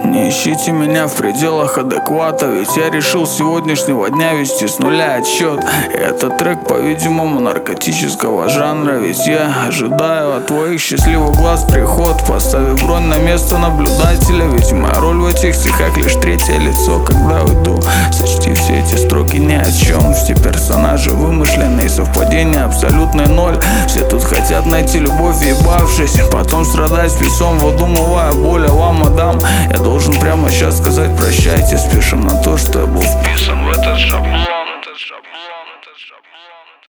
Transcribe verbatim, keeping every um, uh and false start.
Не ищите меня в пределах адеквата, ведь я решил с сегодняшнего дня вести с нуля отсчет. Этот трек, по-видимому, наркотического жанра, ведь я ожидаю от твоих счастливых глаз приход. Поставив бронь на место наблюдателя, ведь моя роль в этих стихах лишь третье лицо. Когда уйду, сочти все эти строки ни о чем. Все персонажи вымышленные, совпадения абсолютный ноль. Все тут хотят найти любовь, ебавшись, потом страдать спецом, выдумывая боль. А вам, мадам, я должен прямо сейчас сказать прощайте. Спешим на то, что я был вписан в этот шаблон.